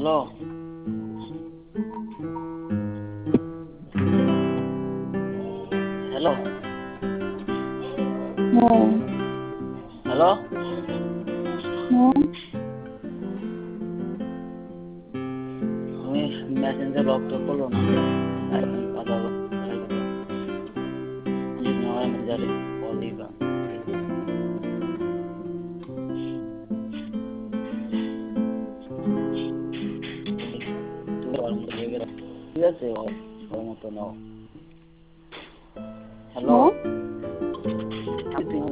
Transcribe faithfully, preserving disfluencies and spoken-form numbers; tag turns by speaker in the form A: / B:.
A: Hello hello
B: হ্যাঁ,
A: hello
B: হ্যাঁ,
A: তুমি মেসেঞ্জার লক তো করলো না এখন কথা বলতে মেসেঞ্জারে কল দিবা তুমি ওর মতো লেগে রাখো। ঠিক আছে ওর ওর মতো নাও